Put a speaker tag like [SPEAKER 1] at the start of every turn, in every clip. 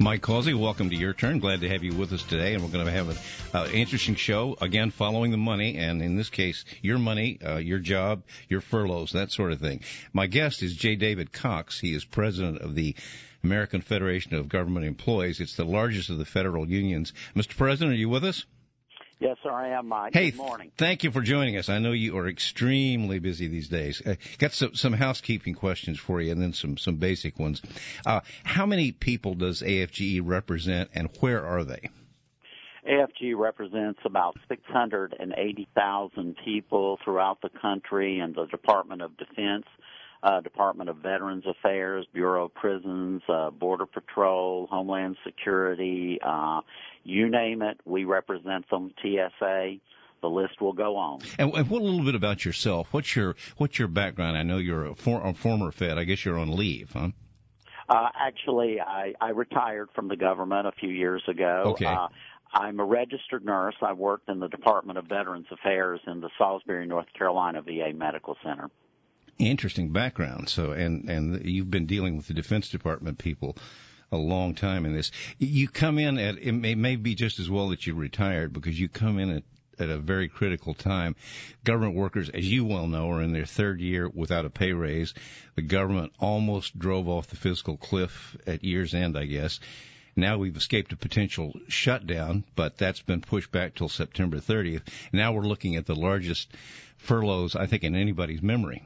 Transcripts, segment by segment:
[SPEAKER 1] Mike Causey, welcome to Your Turn. Glad to have you with us today, and we're going to have an interesting show, again, following the money, and in this case, your money, your job, your furloughs, that sort of thing. My guest is J. David Cox. He is president of the American Federation of Government Employees. It's the largest of the federal unions. Mr. President, are you with us?
[SPEAKER 2] Yes, sir, I am, Mike.
[SPEAKER 1] Hey,
[SPEAKER 2] good morning.
[SPEAKER 1] Thank you for joining us. I know you are extremely busy these days. Got some housekeeping questions for you and then some basic ones. How many people does AFGE represent, and where are they?
[SPEAKER 2] AFG represents about 680,000 people throughout the country and the Department of Defense, Department of Veterans Affairs, Bureau of Prisons, Border Patrol, Homeland Security, you name it, we represent them, TSA. The list will go on.
[SPEAKER 1] And what a little bit about yourself. What's your background? I know you're a former Fed. I guess you're on leave, huh?
[SPEAKER 2] Actually, I retired from the government a few years ago.
[SPEAKER 1] Okay.
[SPEAKER 2] I'm a registered nurse. I worked in the Department of Veterans Affairs in the Salisbury, North Carolina VA Medical Center.
[SPEAKER 1] Interesting background. So, and you've been dealing with the Defense Department people a long time in this. You come in at, it may be just as well that you retired, because you come in at a very critical time. Government workers, as you well know, are in their third year without a pay raise. The government almost drove off the fiscal cliff at year's end, I guess. Now we've escaped a potential shutdown, but that's been pushed back till September 30th. Now we're looking at the largest furloughs, I think, in anybody's memory.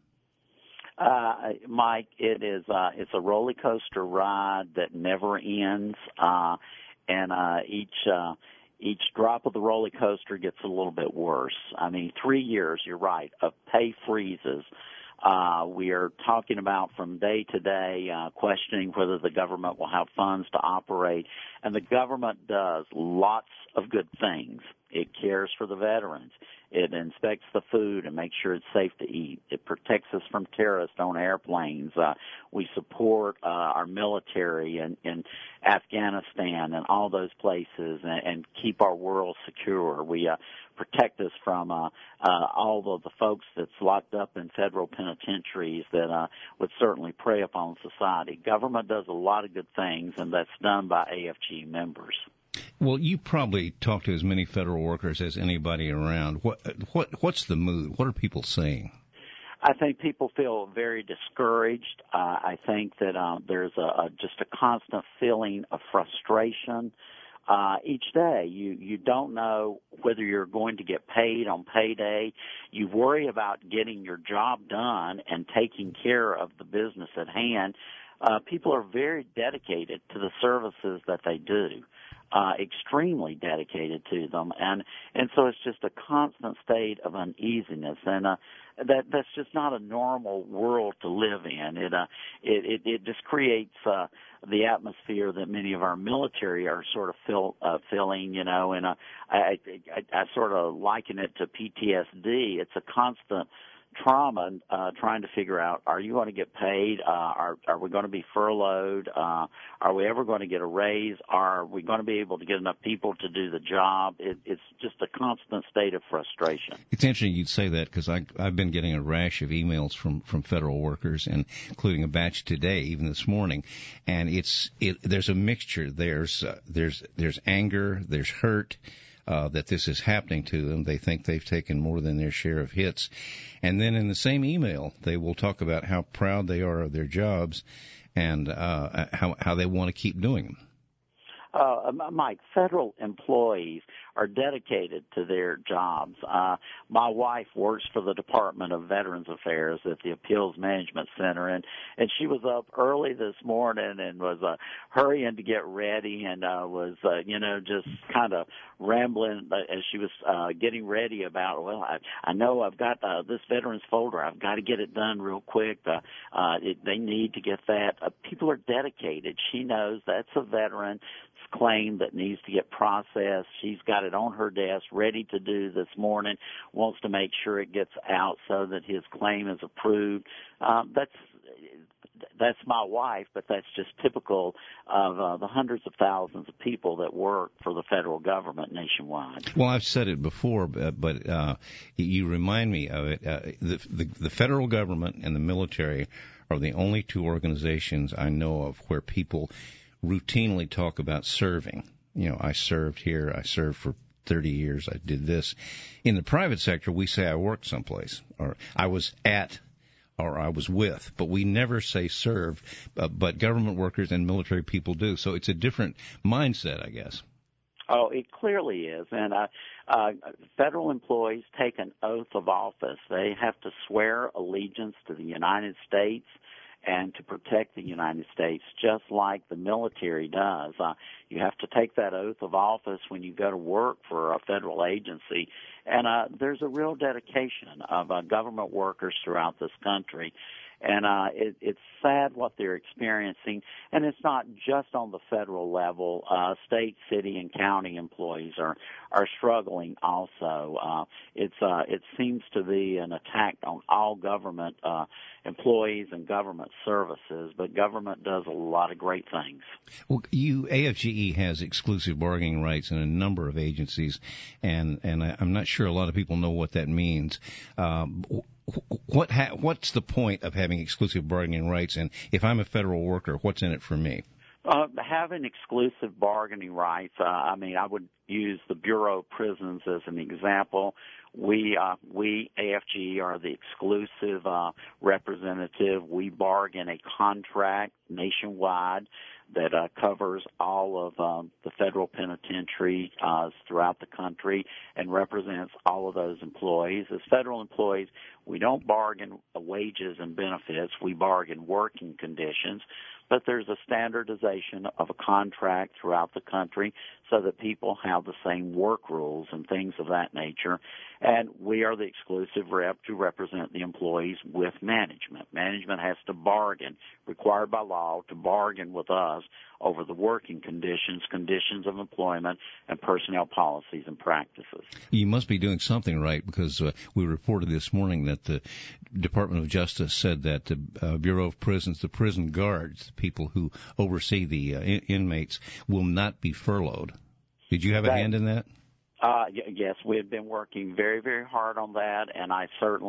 [SPEAKER 2] Mike, it's a roller coaster ride that never ends, and each drop of the roller coaster gets a little bit worse. I mean, 3 years, you're right, of pay freezes. We are talking about from day to day, questioning whether the government will have funds to operate, and the government does lots of good things. It cares for the veterans. It inspects the food and makes sure it's safe to eat. It protects us from terrorists on airplanes. We support our military in Afghanistan and all those places, and keep our world secure. We protect us from all of the folks that's locked up in federal penitentiaries that would certainly prey upon society. Government does a lot of good things, and that's done by AFG members.
[SPEAKER 1] Well, you probably talk to as many federal workers as anybody around. What's the mood? What are people saying?
[SPEAKER 2] I think people feel very discouraged. I think that there's just a constant feeling of frustration. Each day, you don't know whether you're going to get paid on payday. You worry about getting your job done and taking care of the business at hand. People are very dedicated to the services that they do. Extremely dedicated to them, and so it's just a constant state of uneasiness, and that's just not a normal world to live in. It just creates the atmosphere that many of our military are sort of feeling, you know, and I sort of liken it to PTSD. It's a constant trauma, trying to figure out, are you going to get paid? Are we going to be furloughed? Are we ever going to get a raise? Are we going to be able to get enough people to do the job? It's just a constant state of frustration.
[SPEAKER 1] It's interesting you'd say that, because I've been getting a rash of emails from federal workers, and including a batch today, even this morning, and there's a mixture. There's anger, there's hurt. That this is happening to them. They think they've taken more than their share of hits. And then in the same email, they will talk about how proud they are of their jobs and how they want to keep doing them.
[SPEAKER 2] Mike, federal employees are dedicated to their jobs. My wife works for the Department of Veterans Affairs at the Appeals Management Center, and she was up early this morning and was hurrying to get ready, and was just kind of rambling as she was getting ready about, well, I know I've got this veterans folder. I've got to get it done real quick. They need to get that. People are dedicated. She knows that's a veteran claim that needs to get processed. She's got it on her desk, ready to do this morning, wants to make sure it gets out so that his claim is approved. That's my wife, but that's just typical of the hundreds of thousands of people that work for the federal government nationwide.
[SPEAKER 1] Well, I've said it before, but you remind me of it. The federal government and the military are the only two organizations I know of where people routinely talk about serving. I served here, I served for 30 years, I did this. In the private sector, we say I worked someplace, or I was at, or I was with, but we never say served, but government workers and military people do. So it's a different mindset, I guess.
[SPEAKER 2] Oh, it clearly is. And federal employees take an oath of office. They have to swear allegiance to the United States and to protect the United States, just like the military does. You have to take that oath of office when you go to work for a federal agency. And there's a real dedication of government workers throughout this country. And it's sad what they're experiencing, and it's not just on the federal level. State, city, and county employees are struggling also. It seems to be an attack on all government employees and government services, but government does a lot of great things.
[SPEAKER 1] Well, AFGE has exclusive bargaining rights in a number of agencies, and I'm not sure a lot of people know what that means. What's the point of having exclusive bargaining rights? And if I'm a federal worker, what's in it for me?
[SPEAKER 2] Having exclusive bargaining rights, I would use the Bureau of Prisons as an example. We AFGE are the exclusive representative. We bargain a contract nationwide that covers all of the federal penitentiary throughout the country and represents all of those employees. As federal employees, we don't bargain wages and benefits. We bargain working conditions. But there's a standardization of a contract throughout the country so that people have the same work rules and things of that nature. And we are the exclusive rep to represent the employees with management. Management has to bargain, required by law, to bargain with us over the working conditions of employment, and personnel policies and practices.
[SPEAKER 1] You must be doing something right, because we reported this morning that the Department of Justice said that the Bureau of Prisons, the prison guards, the people who oversee the inmates, will not be furloughed. Did you have a hand in that?
[SPEAKER 2] Yes, we have been working very, very hard on that, and I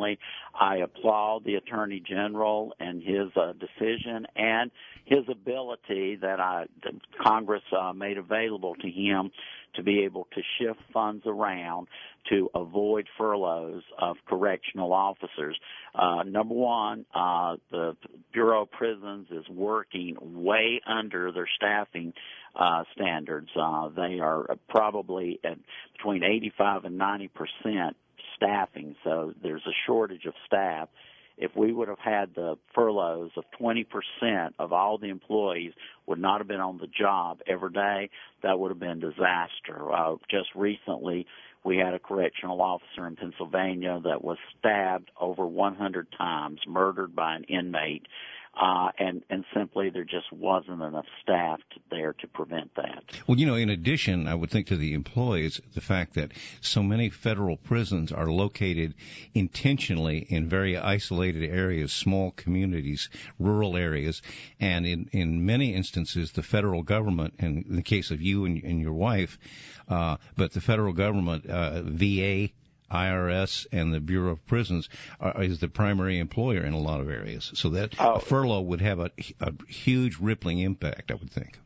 [SPEAKER 2] applaud the Attorney General and his decision and his ability that Congress made available to him to be able to shift funds around to avoid furloughs of correctional officers. Number one, the Bureau of Prisons is working way under their staffing standards. They are probably at between 85 and 90% staffing, so there's a shortage of staff. If we would have had the furloughs of 20% of all the employees would not have been on the job every day, that would have been disaster. Just recently, we had a correctional officer in Pennsylvania that was stabbed over 100 times, murdered by an inmate, and simply there just wasn't enough staff there to prevent that.
[SPEAKER 1] Well, in addition, I would think to the employees, the fact that so many federal prisons are located intentionally in very isolated areas, small communities, rural areas, and in many instances, the federal government, and in the case of you and your wife, but the federal government, VA, IRS, and the Bureau of Prisons is the primary employer in a lot of areas. So that a furlough would have a huge rippling impact, I would think.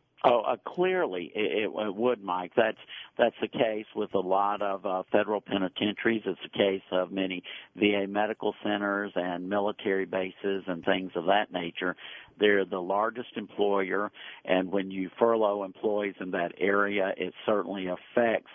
[SPEAKER 2] Clearly it would, Mike. That's the case with a lot of federal penitentiaries. It's the case of many VA medical centers and military bases and things of that nature. They're the largest employer, and when you furlough employees in that area, it certainly affects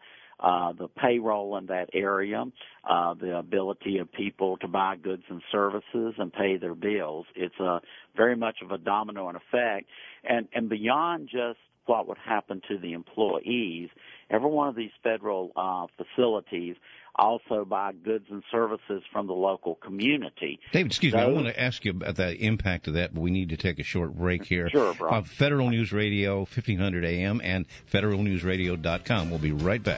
[SPEAKER 2] the payroll in that area, the ability of people to buy goods and services and pay their bills. It's very much of a domino effect. And beyond just what would happen to the employees, every one of these federal facilities also buy goods and services from the local community.
[SPEAKER 1] David, excuse me, I want to ask you about the impact of that, but we need to take a short break here.
[SPEAKER 2] Sure, bro.
[SPEAKER 1] Federal News Radio, 1500 AM, and federalnewsradio.com. We'll be right back.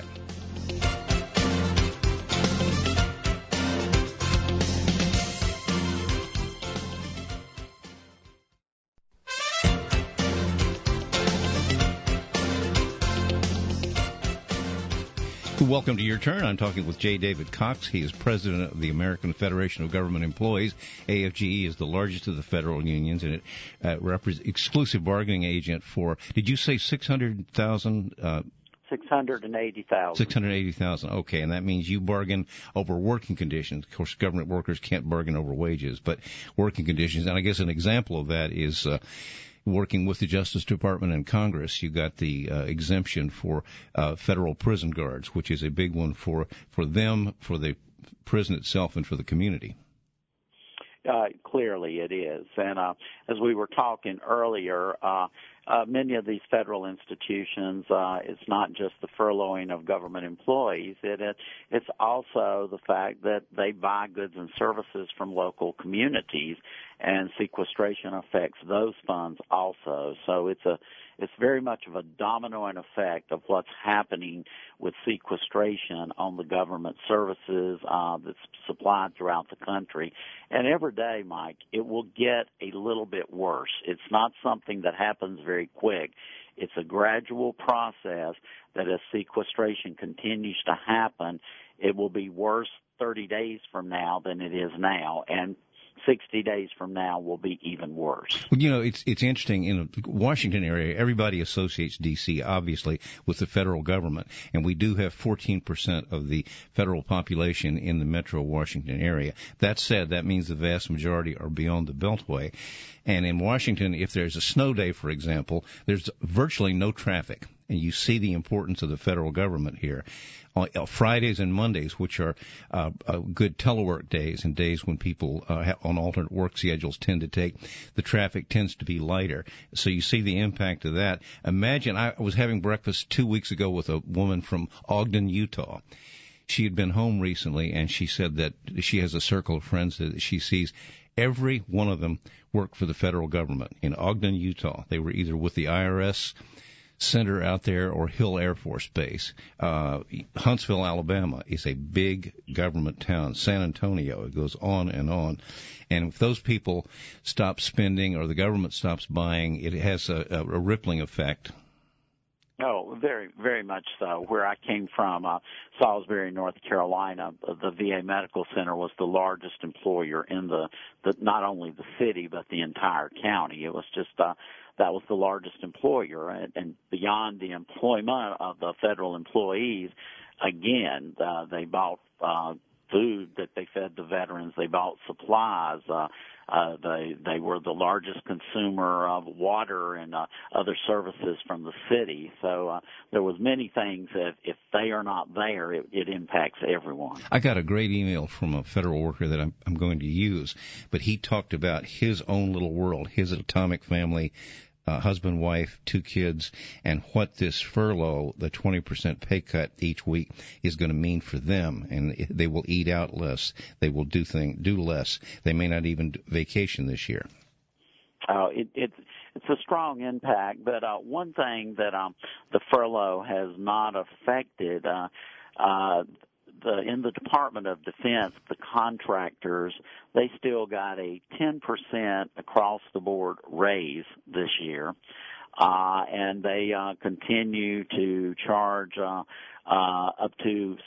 [SPEAKER 1] Welcome to Your Turn. I'm talking with J. David Cox. He is president of the American Federation of Government Employees. AFGE is the largest of the federal unions, and it represents exclusive bargaining agent for, did you say 600,000?
[SPEAKER 2] 680,000.
[SPEAKER 1] 680,000. Okay, and that means you bargain over working conditions. Of course, government workers can't bargain over wages, but working conditions. And I guess an example of that is working with the Justice Department and Congress. You got the exemption for federal prison guards, which is a big one for them, for the prison itself, and for the community.
[SPEAKER 2] Clearly it is. And as we were talking earlier, many of these federal institutions, it's not just the furloughing of government employees. It's also the fact that they buy goods and services from local communities, and sequestration affects those funds also. So it's very much of a dominoing effect of what's happening with sequestration on the government services that's supplied throughout the country. And every day, Mike, it will get a little bit worse. It's not something that happens very quick. It's a gradual process that as sequestration continues to happen, it will be worse 30 days from now than it is now, and 60 days from now will be even worse.
[SPEAKER 1] Well, you know, it's interesting. In the Washington area, everybody associates D.C., obviously, with the federal government, and we do have 14% of the federal population in the metro Washington area. That said, that means the vast majority are beyond the Beltway. And in Washington, if there's a snow day, for example, there's virtually no traffic. And you see the importance of the federal government here. On Fridays and Mondays, which are good telework days and days when people on alternate work schedules tend to take, the traffic tends to be lighter. So you see the impact of that. Imagine, I was having breakfast 2 weeks ago with a woman from Ogden, Utah. She had been home recently, and she said that she has a circle of friends that she sees. Every one of them worked for the federal government in Ogden, Utah. They were either with the IRS center out there or Hill Air Force Base. Huntsville, Alabama is a big government town. San Antonio, it goes on and on. And if those people stop spending or the government stops buying, it has a rippling effect.
[SPEAKER 2] Oh, very, very much so. Where I came from, Salisbury, North Carolina, the VA Medical Center was the largest employer in the not only the city but the entire county. It was just that was the largest employer, and beyond the employment of the federal employees, again, they bought food that they fed the veterans. They bought supplies. They were the largest consumer of water and other services from the city. So there was many things that if they are not there, it impacts everyone.
[SPEAKER 1] I got a great email from a federal worker that I'm going to use, but he talked about his own little world, his atomic family, husband, wife, 2 kids, and what this furlough, the 20% pay cut each week, is going to mean for them. And they will eat out less. They will do less. They may not even vacation this year.
[SPEAKER 2] It's a strong impact, but one thing that the furlough has not affected, in the Department of Defense, the contractors, they still got a 10% across-the-board raise this year, and they continue to charge up to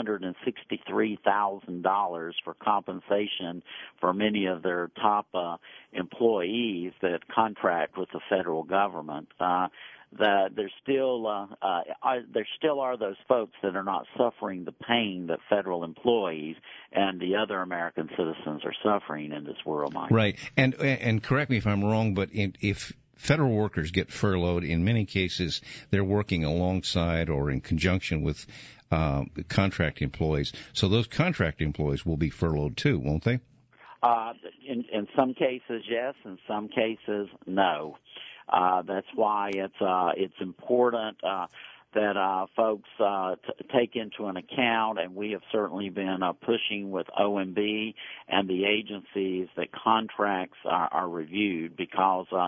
[SPEAKER 2] $763,000 for compensation for many of their top employees that contract with the federal government. There still are those folks that are not suffering the pain that federal employees and the other American citizens are suffering in this world, Mike.
[SPEAKER 1] Right, and correct me if I'm wrong, but if federal workers get furloughed, in many cases they're working alongside or in conjunction with contract employees. So those contract employees will be furloughed too, won't they?
[SPEAKER 2] In some cases, yes. In some cases, no. That's why it's important that folks take into an account, and we have certainly been pushing with OMB and the agencies that contracts are reviewed, because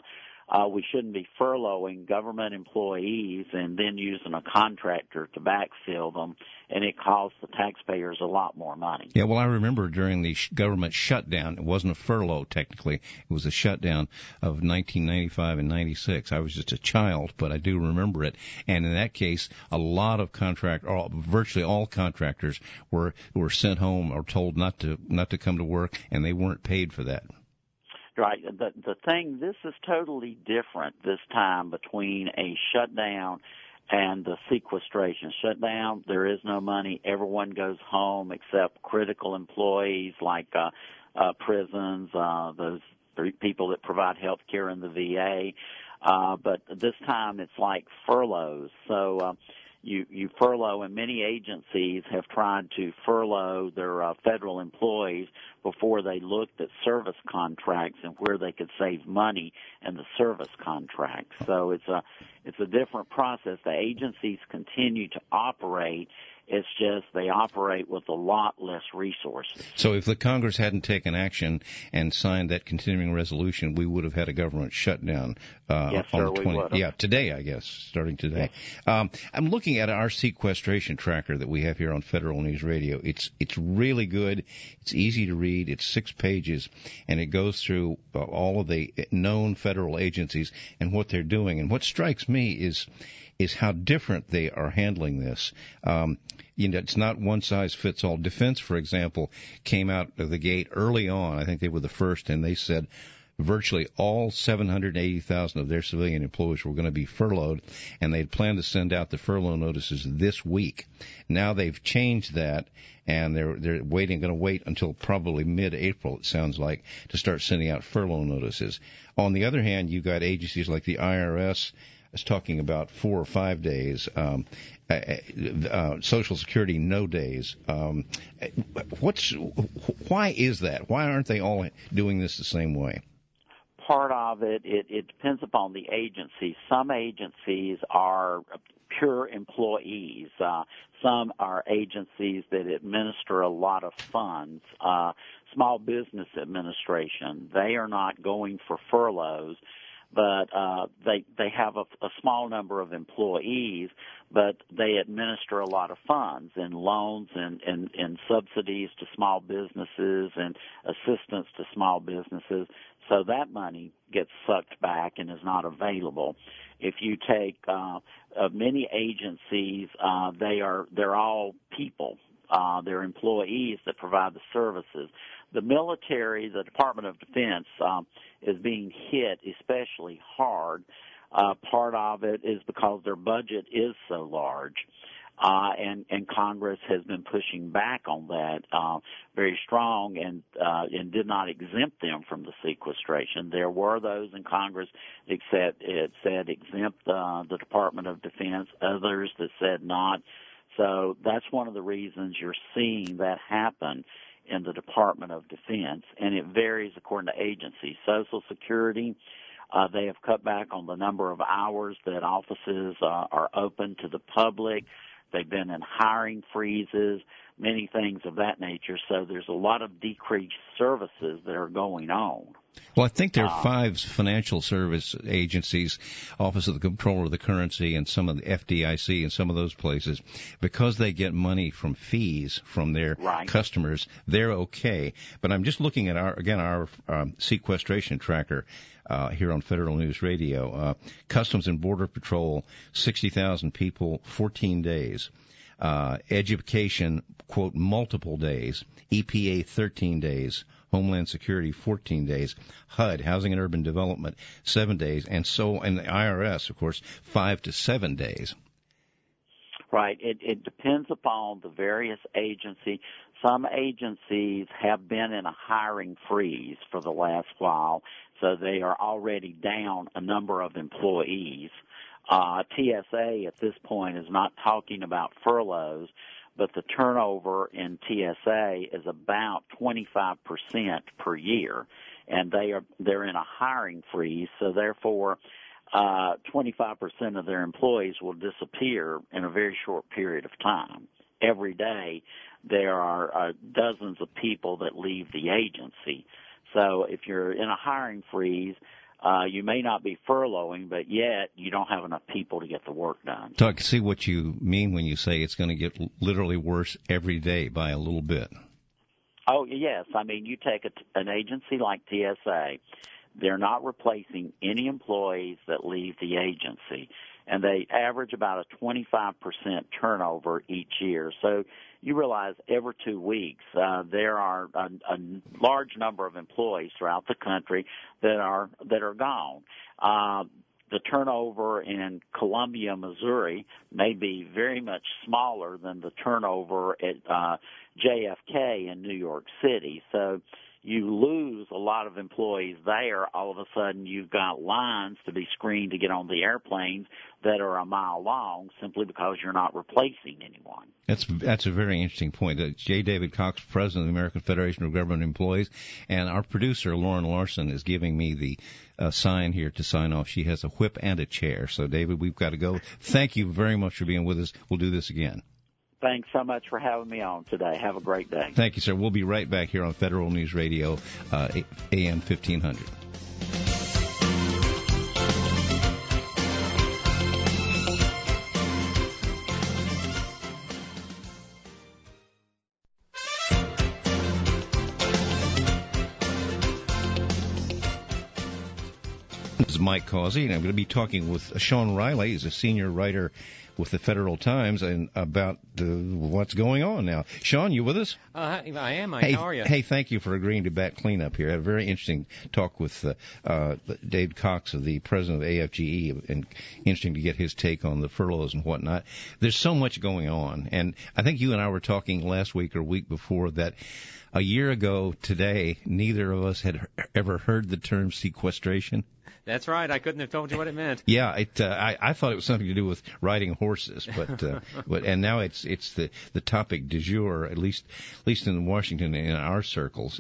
[SPEAKER 2] we shouldn't be furloughing government employees and then using a contractor to backfill them, and it costs the taxpayers a lot more money.
[SPEAKER 1] Yeah, well, I remember during the government shutdown, it wasn't a furlough technically, it was a shutdown of 1995 and 96. I was just a child, but I do remember it. And in that case, a lot of virtually all contractors were sent home or told not to come to work, and they weren't paid for that.
[SPEAKER 2] Right. The thing, this is totally different this time between a shutdown and the sequestration. Shutdown, there is no money. Everyone goes home except critical employees like prisons, those people that provide health care in the VA. But this time it's like furloughs. So you furlough, and many agencies have tried to furlough their federal employees before they looked at service contracts and where they could save money in the service contracts. So it's a different process. The agencies continue to operate. It's just they operate with a lot less resources.
[SPEAKER 1] So if the Congress hadn't taken action and signed that continuing resolution, we would have had a government shutdown
[SPEAKER 2] yes,
[SPEAKER 1] on
[SPEAKER 2] sir,
[SPEAKER 1] the 20th.
[SPEAKER 2] we would have.
[SPEAKER 1] Yeah, today, I guess, starting today.
[SPEAKER 2] Yes.
[SPEAKER 1] I'm looking at our sequestration tracker that we have here on Federal News Radio. It's really good. It's easy to read. It's 6 pages, and it goes through all of the known federal agencies and what they're doing. And what strikes me is how different they are handling this. It's not one size fits all. Defense, for example, came out of the gate early on. I think they were the first, and they said virtually all 780,000 of their civilian employees were going to be furloughed, and they'd planned to send out the furlough notices this week. Now they've changed that, and they're going to wait until probably mid-April, it sounds like, to start sending out furlough notices. On the other hand, you've got agencies like the IRS is talking about 4 or 5 days. Social Security, no days. Why is that? Why aren't they all doing this the same way?
[SPEAKER 2] Part of it depends upon the agency. Some agencies are pure employees. Some are agencies that administer a lot of funds. Small Business Administration, they are not going for furloughs, but they have a small number of employees, but they administer a lot of funds and loans and subsidies to small businesses and assistance to small businesses. So that money gets sucked back and is not available. If you take many agencies, they're all people. They're employees that provide the services. The military, the Department of Defense, is being hit especially hard. Part of it is because their budget is so large. And Congress has been pushing back on that very strong and did not exempt them from the sequestration. There were those in Congress that said exempt the Department of Defense, others that said not. So that's one of the reasons you're seeing that happen in the Department of Defense, and it varies according to agency. Social Security, they have cut back on the number of hours that offices are open to the public. They've been in hiring freezes, many things of that nature. So there's a lot of decreased services that are going on.
[SPEAKER 1] Well, I think there are 5 financial service agencies, Office of the Comptroller of the Currency and some of the FDIC and some of those places, because they get money from fees from their customers, they're okay. But I'm just looking at our sequestration tracker here on Federal News Radio. Customs and Border Patrol, 60,000 people, 14 days. Education, quote, multiple days. EPA, 13 days. Homeland Security, 14 days. HUD, Housing and Urban Development, 7 days. And the IRS, of course, 5 to 7 days.
[SPEAKER 2] Right. It depends upon the various agencies. Some agencies have been in a hiring freeze for the last while, so they are already down a number of employees. TSA at this point is not talking about furloughs, but the turnover in TSA is about 25% per year, and they're in a hiring freeze, so therefore 25% of their employees will disappear in a very short period of time. Every day there are dozens of people that leave the agency. So if you're in a hiring freeze, You may not be furloughing, but yet you don't have enough people to get the work done.
[SPEAKER 1] So I can see what you mean when you say it's going to get literally worse every day by a little bit.
[SPEAKER 2] Oh, yes. I mean, you take an agency like TSA, they're not replacing any employees that leave the agency, and they average about a 25% turnover each year. So you realize every 2 weeks there are a large number of employees throughout the country that are gone. The turnover in Columbia, Missouri may be very much smaller than the turnover at JFK in New York City. So you lose a lot of employees there. All of a sudden you've got lines to be screened to get on the airplanes that are a mile long simply because you're not replacing anyone.
[SPEAKER 1] That's a very interesting point. J. David Cox, President of the American Federation of Government Employees, and our producer, Lauren Larson, is giving me the sign here to sign off. She has a whip and a chair. So, David, we've got to go. Thank you very much for being with us. We'll do this again.
[SPEAKER 2] Thanks so much for having me on today. Have a great day.
[SPEAKER 1] Thank you, sir. We'll be right back here on Federal News Radio, AM 1500. This is Mike Causey, and I'm going to be talking with Sean Riley. He's a senior writer with the Federal Times and about what's going on now. Sean, you with us?
[SPEAKER 3] I am, Mike. How are you?
[SPEAKER 1] Hey, thank you for agreeing to bat cleanup here. I had a very interesting talk with Dave Cox, the president of AFGE, and interesting to get his take on the furloughs and whatnot. There's so much going on, and I think you and I were talking last week or week before that a year ago today, neither of us had ever heard the term sequestration.
[SPEAKER 3] That's right. I couldn't have told you what it meant.
[SPEAKER 1] Yeah, I thought it was something to do with riding horses, but and now it's the topic du jour, at least in Washington in our circles.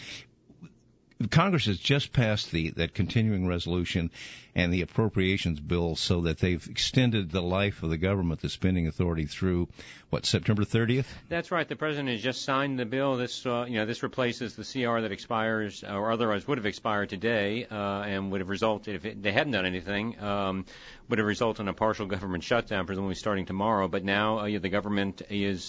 [SPEAKER 1] Congress has just passed that continuing resolution and the appropriations bill so that they've extended the life of the government, the spending authority, through, September 30th?
[SPEAKER 3] That's right. The president has just signed the bill. This replaces the CR that expires or otherwise would have expired today and would have resulted, if they hadn't done anything, would have resulted in a partial government shutdown, presumably starting tomorrow. But now the government is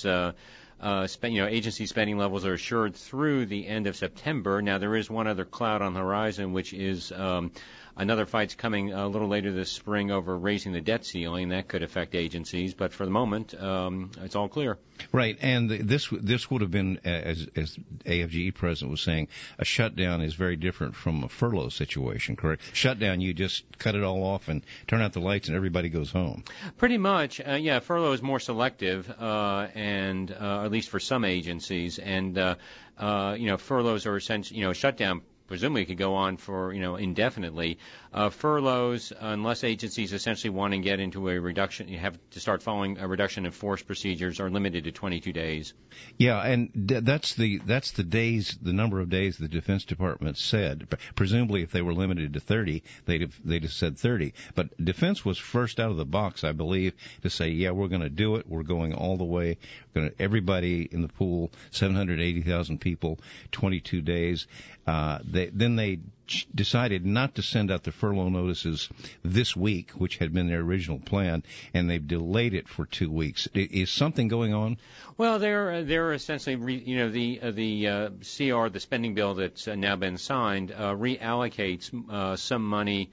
[SPEAKER 3] agency spending levels are assured through the end of September. Now, there is one other cloud on the horizon, which is another fight's coming a little later this spring over raising the debt ceiling. That could affect agencies, but for the moment, it's all clear.
[SPEAKER 1] Right, and this would have been, as AFGE president was saying, a shutdown is very different from a furlough situation, correct? Shutdown, you just cut it all off and turn out the lights and everybody goes home.
[SPEAKER 3] Pretty much, furlough is more selective, and at least for some agencies, and furloughs are essentially, shutdown presumably could go on for, indefinitely. Furloughs, unless agencies essentially want to get into a reduction, you have to start following a reduction in force procedures, are limited to 22 days.
[SPEAKER 1] Yeah, and that's the number of days the Defense Department said. Presumably, if they were limited to 30, they'd have said 30. But Defense was first out of the box, I believe, to say, yeah, we're going to do it. We're going all the way. Everybody in the pool, 780,000 people, 22 days. Then they decided not to send out the furlough notices this week, which had been their original plan, and they've delayed it for 2 weeks. Is something going on?
[SPEAKER 3] Well, they're essentially, the CR, the spending bill that's now been signed, reallocates some money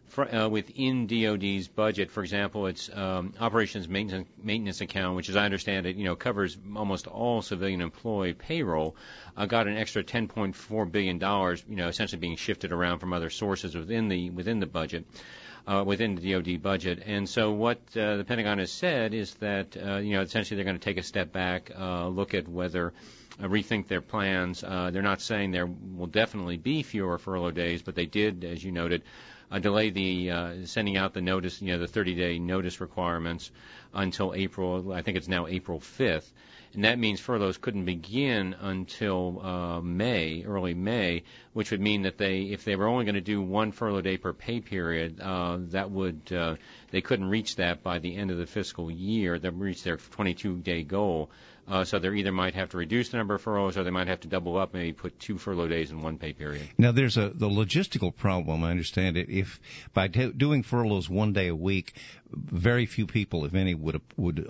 [SPEAKER 3] within DOD's budget. For example, its operations maintenance account, which, as I understand it, covers almost all civilian employee payroll, got an extra $10.4 billion, essentially being shifted around from other sources within the budget, within the DOD budget. And so what the Pentagon has said is that, essentially they're going to take a step back, look at whether rethink their plans. They're not saying there will definitely be fewer furlough days, but they did, as you noted, delay the sending out the notice, the 30-day notice requirements until April. I think it's now April 5th. And that means furloughs couldn't begin until early May, which would mean that if they were only going to do one furlough day per pay period, they couldn't reach that by the end of the fiscal year. They reach their 22-day goal So they either might have to reduce the number of furloughs, or they might have to double up, maybe put 2 furlough days in one pay period.
[SPEAKER 1] Now, there's the logistical problem. I understand it. If by doing furloughs 1 day a week, very few people, if any, would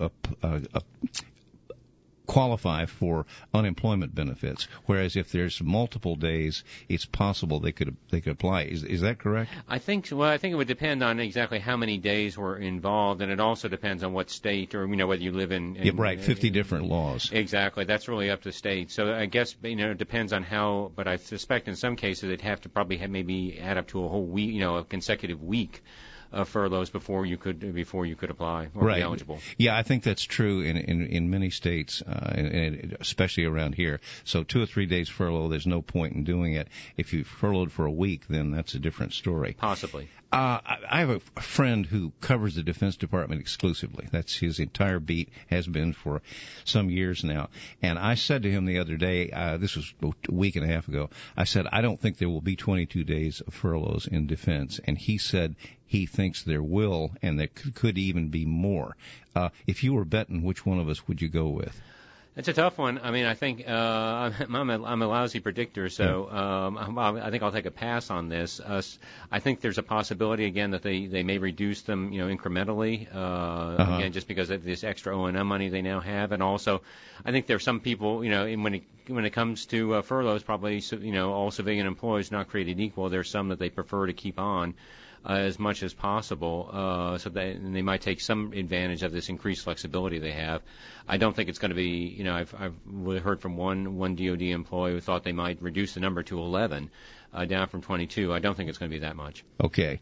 [SPEAKER 1] qualify for unemployment benefits. Whereas if there's multiple days, it's possible they could apply. Is that correct?
[SPEAKER 3] I think it would depend on exactly how many days were involved, and it also depends on what state or whether you live in
[SPEAKER 1] 50 different laws.
[SPEAKER 3] Exactly, that's really up to state. So I guess it depends on how. But I suspect in some cases it'd have to probably maybe add up to a whole week, a consecutive week furloughs before you could apply or be eligible.
[SPEAKER 1] Yeah, I think that's true in many states, and especially around here. So 2 or 3 days furlough, there's no point in doing it. If you furloughed for a week, then that's a different story.
[SPEAKER 3] Possibly.
[SPEAKER 1] I have a friend who covers the Defense Department exclusively. That's his entire beat, has been for some years now. And I said to him the other day, this was a week and a half ago, I said, I don't think there will be 22 days of furloughs in defense. And he said he thinks there will, and there could even be more. If you were betting, which one of us would you go with?
[SPEAKER 3] It's a tough one. I mean, I think I'm a lousy predictor, so I think I'll take a pass on this. I think there's a possibility again that they may reduce them, incrementally, again just because of this extra O&M money they now have, and also I think there's some people, when it comes to furloughs, probably all civilian employees not created equal. There's some that they prefer to keep on as much as possible, so that and they might take some advantage of this increased flexibility they have. I don't think it's going to be, I've heard from one DoD employee who thought they might reduce the number to 11, down from 22. I don't think it's going to be that much.
[SPEAKER 1] Okay,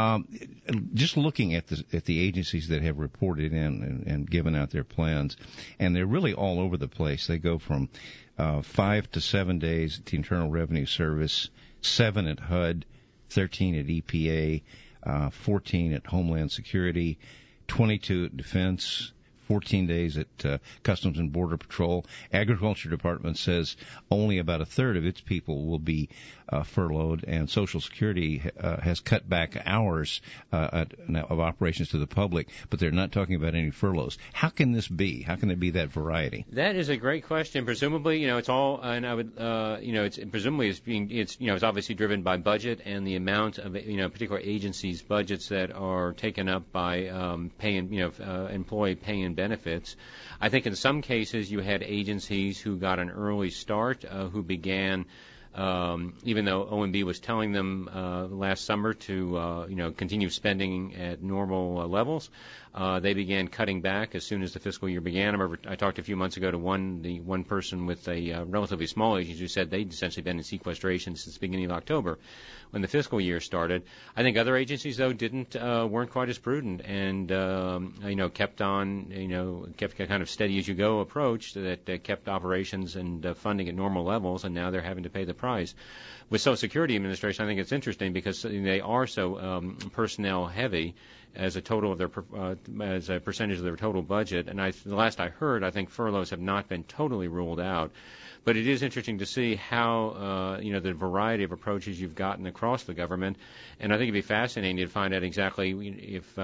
[SPEAKER 1] just looking at the agencies that have reported in and given out their plans, and they're really all over the place. They go from 5 to 7 days at the Internal Revenue Service, 7 at HUD, 13 at EPA, 14 at Homeland Security, 22 at Defense, 14 days at Customs and Border Patrol. Agriculture Department says only about a third of its people will be furloughed, and Social Security has cut back hours of operations to the public, but they're not talking about any furloughs. How can this be? How can there be that variety?
[SPEAKER 3] That is a great question. Presumably, it's all, and I would, it's presumably it's obviously driven by budget and the amount of, particular agencies' budgets that are taken up by paying, employee pay and benefits. I think in some cases you had agencies who got an early start, who began, even though OMB was telling them last summer to continue spending at normal levels, they began cutting back as soon as the fiscal year began. I remember I talked a few months ago to one person with a relatively small agency who said they'd essentially been in sequestration since the beginning of October when the fiscal year started. I think other agencies, though, weren't quite as prudent and, kept on, kept kind of steady as you go approach that kept operations and funding at normal levels, and now they're having to pay the price. With Social Security Administration, I think it's interesting because they are so personnel heavy as a total of their as a percentage of their total budget. And the last I heard, I think furloughs have not been totally ruled out. But it is interesting to see how the variety of approaches you've gotten across the government, and I think it'd be fascinating to find out exactly if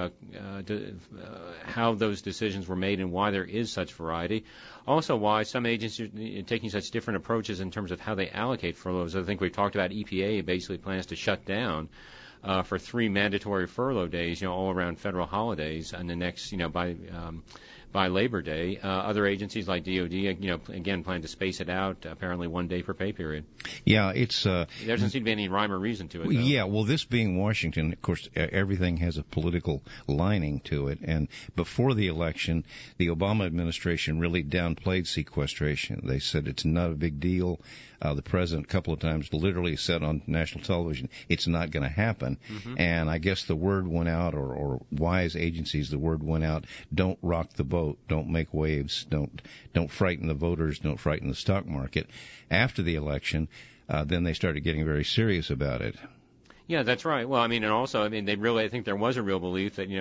[SPEAKER 3] how those decisions were made and why there is such variety. Also, why some agencies are taking such different approaches in terms of how they allocate furloughs. I think we've talked about EPA basically plans to shut down for 3 mandatory furlough days, all around federal holidays, and the next, by Labor Day. Other agencies like DoD, again, plan to space it out, apparently 1 day per pay period.
[SPEAKER 1] Yeah, it's
[SPEAKER 3] there doesn't seem to be any rhyme or reason to it, though.
[SPEAKER 1] Yeah, well, this being Washington, of course, everything has a political lining to it. And before the election, the Obama administration really downplayed sequestration. They said it's not a big deal. The president a couple of times literally said on national television, it's not going to happen. Mm-hmm. And I guess the word went out, or wise agencies, the word went out, don't rock the boat, don't make waves, don't frighten the voters, don't frighten the stock market. After the election, then they started getting very serious about it.
[SPEAKER 3] Yeah, that's right. Well, they really, I think there was a real belief that,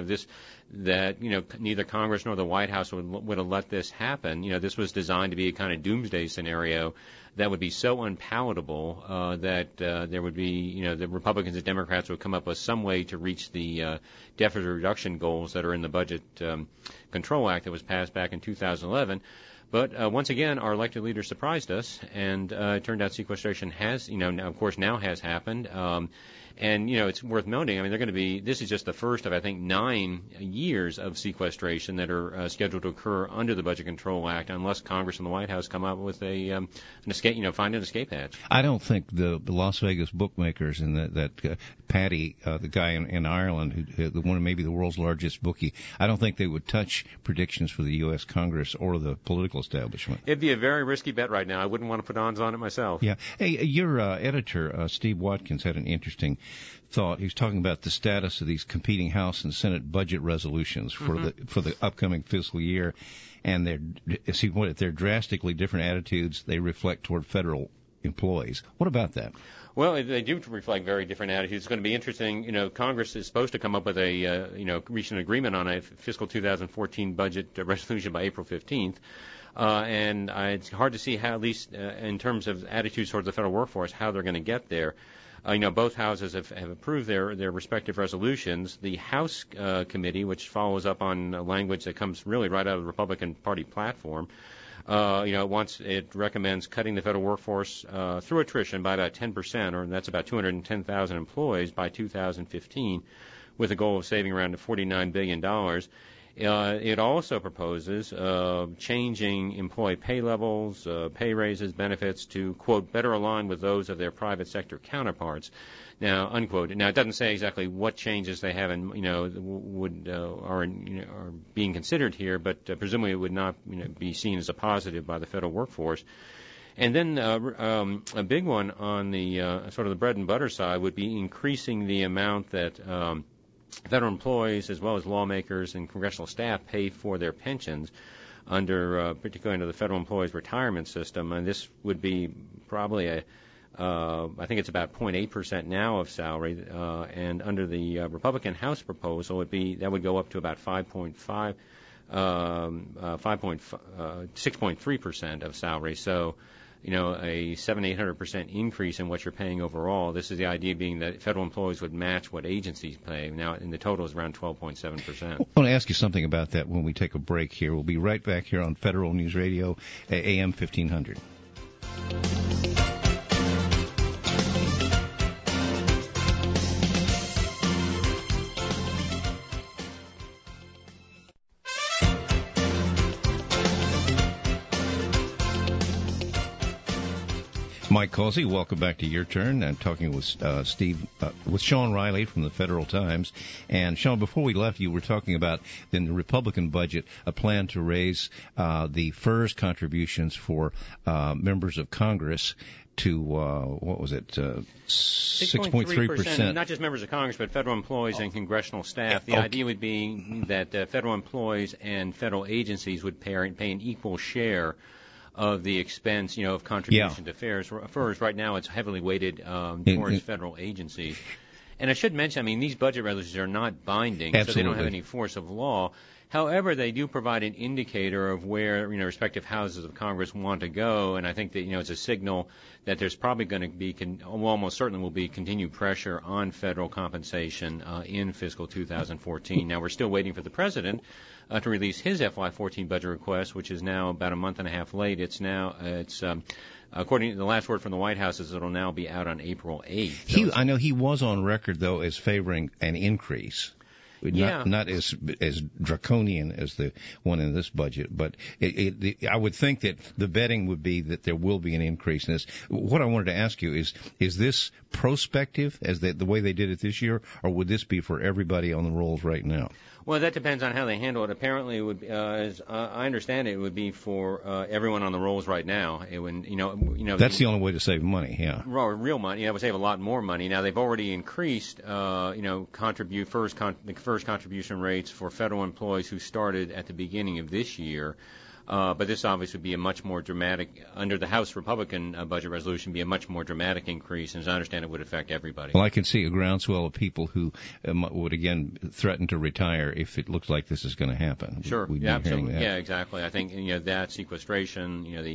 [SPEAKER 3] neither Congress nor the White House would have let this happen. This was designed to be a kind of doomsday scenario that would be so unpalatable that there would be, the Republicans and Democrats would come up with some way to reach the deficit reduction goals that are in the Budget Control Act that was passed back in 2011. But once again, our elected leaders surprised us, and it turned out sequestration has, now has happened. And, it's worth noting, I mean, this is just the first of, I think, 9 years of sequestration that are scheduled to occur under the Budget Control Act, unless Congress and the White House come up with an escape, find an escape hatch.
[SPEAKER 1] I don't think the Las Vegas bookmakers and that Paddy, the guy in Ireland, one maybe the world's largest bookie, I don't think they would touch predictions for the U.S. Congress or the political establishment.
[SPEAKER 3] It'd be a very risky bet right now. I wouldn't want to put odds on it myself.
[SPEAKER 1] Yeah. Hey, your editor, Steve Watkins, had an interesting thought. He was talking about the status of these competing House and Senate budget resolutions for the upcoming fiscal year, and they're drastically different attitudes they reflect toward federal employees. What about that?
[SPEAKER 3] Well, they do reflect very different attitudes. It's going to be interesting. Congress is supposed to come up with reach an agreement on a fiscal 2014 budget resolution by April 15th. And it's hard to see how, at least in terms of attitudes towards the federal workforce, how they're going to get there. Both houses have approved their respective resolutions. The House committee, which follows up on language that comes really right out of the Republican Party platform, it recommends cutting the federal workforce through attrition by about 10%, or that's about 210,000 employees by 2015, with a goal of saving around $49 billion. It also proposes changing employee pay levels, pay raises, benefits to, quote, better align with those of their private sector counterparts. Now, unquote. Now, it doesn't say exactly what changes they have are being considered here, but presumably it would not be seen as a positive by the federal workforce. And then a big one on the sort of the bread and butter side would be increasing the amount that federal employees, as well as lawmakers and congressional staff, pay for their pensions particularly under the federal employees retirement system. And this would be probably I think it's about 0.8% now of salary, and under the Republican House proposal, that would go up to about 6.3% of salary. So, a 700-800% increase in what you're paying overall. This is the idea being that federal employees would match what agencies pay. Now, in the total is around 12.7%.
[SPEAKER 1] I want to ask you something about that when we take a break here. We'll be right back here on Federal News Radio, AM 1500. Mike Causey, welcome back to Your Turn. I'm talking with with Sean Riley from the Federal Times. And Sean, before we left, you were talking about in the Republican budget a plan to raise the FERS contributions for members of Congress to what was it? 6.3%.
[SPEAKER 3] Not just members of Congress, but federal employees and congressional staff. The idea would be that federal employees and federal agencies would pay an equal share of the expense, of contribution to FERS. Right now, it's heavily weighted towards federal agencies. And I should mention, these budget resolutions are not binding,
[SPEAKER 1] Absolutely.
[SPEAKER 3] So they don't have any force of law. However, they do provide an indicator of where, respective houses of Congress want to go, and I think that, it's a signal that there's probably going to be, almost certainly will be continued pressure on federal compensation in fiscal 2014. Now, we're still waiting for the president to release his FY14 budget request, which is now about a month and a half late. According to the last word from the White House, it'll now be out on April 8th.
[SPEAKER 1] I know he was on record, though, as favoring an increase. Not as draconian as the one in this budget, but I would think that the betting would be that there will be an increase in this. What I wanted to ask you is this prospective, as the way they did it this year, or would this be for everybody on the rolls right now?
[SPEAKER 3] Well, that depends on how they handle it. Apparently, it would be, as I understand it, would be for everyone on the rolls right now. It would,
[SPEAKER 1] That's the only way to save money, yeah.
[SPEAKER 3] Real money. That would save a lot more money. Now they've already increased, the first contribution rates for federal employees who started at the beginning of this year. But this obviously would be a much more dramatic, under the House Republican budget resolution, be a much more dramatic increase, and as I understand it, would affect everybody.
[SPEAKER 1] Well, I can see a groundswell of people who would, again, threaten to retire if it looks like this is going to happen.
[SPEAKER 3] Sure, absolutely. Yeah, exactly. I think, that sequestration,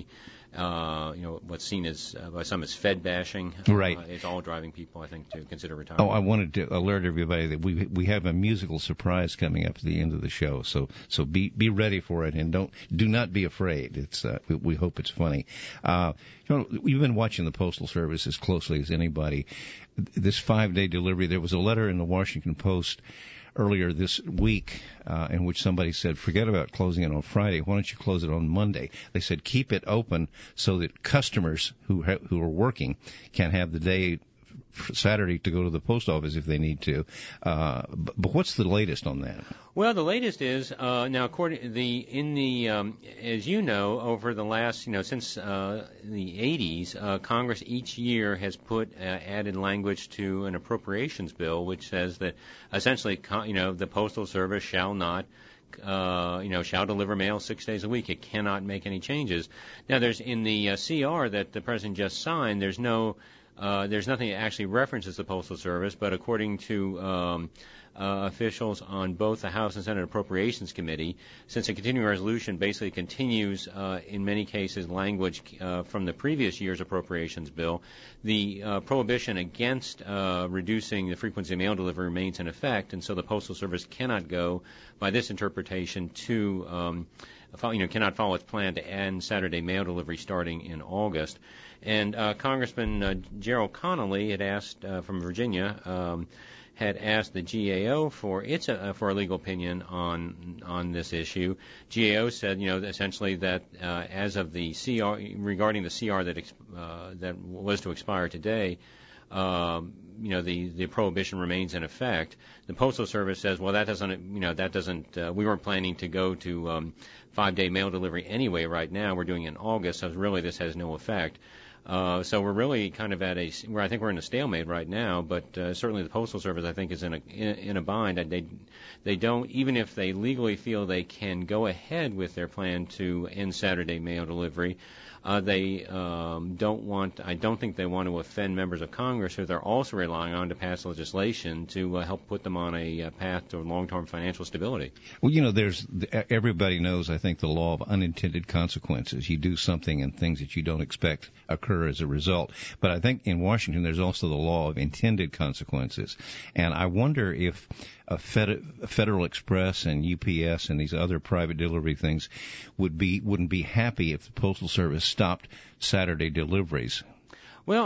[SPEAKER 3] what's seen as by some as Fed bashing.
[SPEAKER 1] Right.
[SPEAKER 3] It's all driving people, I think, to consider retirement.
[SPEAKER 1] Oh, I wanted to alert everybody that we have a musical surprise coming up at the end of the show, so be ready for it, and do not be afraid. It's we hope it's funny. We've been watching the Postal Service as closely as anybody. This 5-day delivery, there was a letter in the Washington Post earlier this week in which somebody said, forget about closing it on Friday. Why don't you close it on Monday? They said keep it open so that customers who are working can have the day Saturday to go to the post office if they need to. But what's the latest on that?
[SPEAKER 3] Well, the latest is now, according as you know, over the last since the 80s, Congress each year has put added language to an appropriations bill which says that essentially the Postal Service shall not shall deliver mail 6 days a week. It cannot make any changes. Now, there's in the CR that the president just signed. There's nothing that actually references the Postal Service, but according to officials on both the House and Senate Appropriations Committee, since a continuing resolution basically continues, in many cases, language from the previous year's appropriations bill, the prohibition against reducing the frequency of mail delivery remains in effect, and so the Postal Service cannot go, by this interpretation, cannot follow its plan to end Saturday mail delivery starting in August. And Congressman Gerald Connolly had asked from Virginia had asked the GAO for a legal opinion on this issue. GAO said essentially that as of the CR regarding the CR that was to expire today, the prohibition remains in effect. The Postal Service says, well, that doesn't we weren't planning to go to 5-day mail delivery anyway right now. We're doing it in August, so really this has no effect. So we're really kind of I think we're in a stalemate right now, but certainly the Postal Service, I think, is in a bind. They don't, even if they legally feel they can go ahead with their plan to end Saturday mail delivery, they I don't think they want to offend members of Congress who they're also relying on to pass legislation to help put them on a path to long-term financial stability.
[SPEAKER 1] Well, everybody knows, I think, the law of unintended consequences. You do something and things that you don't expect occur as a result. But I think in Washington there's also the law of intended consequences. And I wonder if Federal Express and UPS and these other private delivery things wouldn't be happy if the Postal Service stopped Saturday deliveries.
[SPEAKER 3] Well,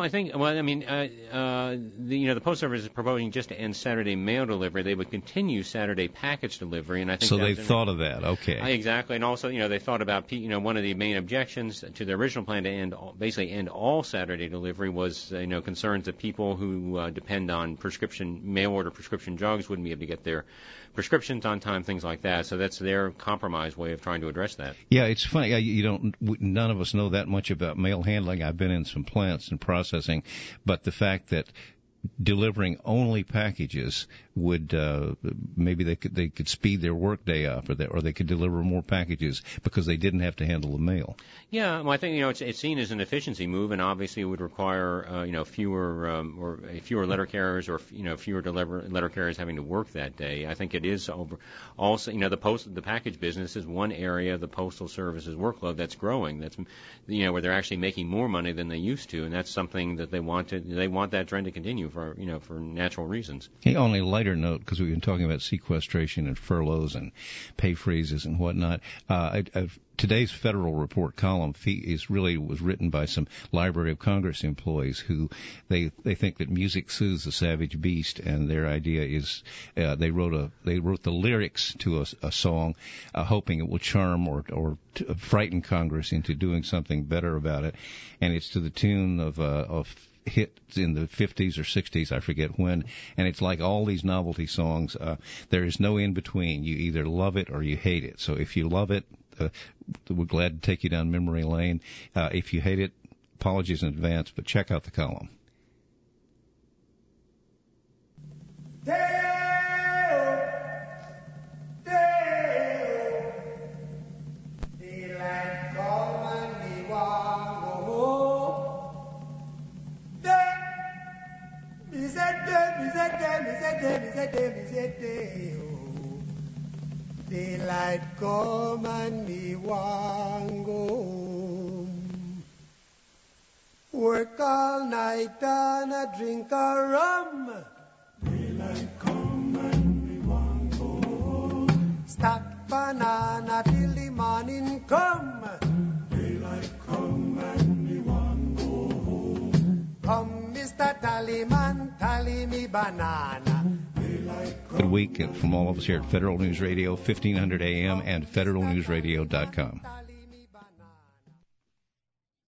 [SPEAKER 3] the Post Service is proposing just to end Saturday mail delivery. They would continue Saturday package delivery, and I think
[SPEAKER 1] so. They've thought of that, okay?
[SPEAKER 3] Exactly, and also, they thought about, one of the main objections to the original plan to end all Saturday delivery was, concerns that people who depend on mail order prescription drugs wouldn't be able to get their prescriptions on time, things like that. So that's their compromise way of trying to address that.
[SPEAKER 1] Yeah, it's funny. None of us know that much about mail handling. I've been in some plants and processing, but the fact that delivering only packages would maybe they could speed their workday up, or they could deliver more packages because they didn't have to handle the mail.
[SPEAKER 3] Yeah, well, I think it's seen as an efficiency move, and obviously it would require fewer letter carriers, or fewer letter carriers having to work that day. I think it is also the package business is one area of the Postal Service's workload that's growing. That's where they're actually making more money than they used to, and that's something that they want that trend to continue for natural reasons.
[SPEAKER 1] Hey, on a lighter note, because we've been talking about sequestration and furloughs and pay freezes and whatnot, today's Federal Report column was written by some Library of Congress employees who they think that music soothes the savage beast, and their idea is they wrote the lyrics to a song, hoping it will charm or frighten Congress into doing something better about it, and it's to the tune of hits in the 50s or 60s, I forget when, and it's like all these novelty songs. There is no in between. You either love it or you hate it. So if you love it, we're glad to take you down memory lane. If you hate it, apologies in advance, but check out the column.
[SPEAKER 4] Daylight come and me want go home. work all night and a drink a rum. Daylight come and we want go home. Stack banana till the morning come. Daylight come and we want go home. Come, Mr. Tallyman, tally me banana.
[SPEAKER 1] Good week from all of us here at Federal News Radio, 1500 AM and federalnewsradio.com.